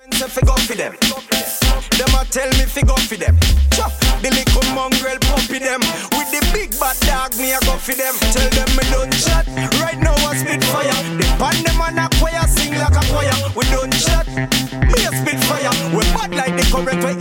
Say fi go for them. Them a tell me fi go for them. Chop the little mongrel puppy them. With the big bad dog me a go for them. Tell them me don't chat. Right now I spit fire. The band them and a choir sing like a choir. We don't chat. Me a spit fire. We bad like the current we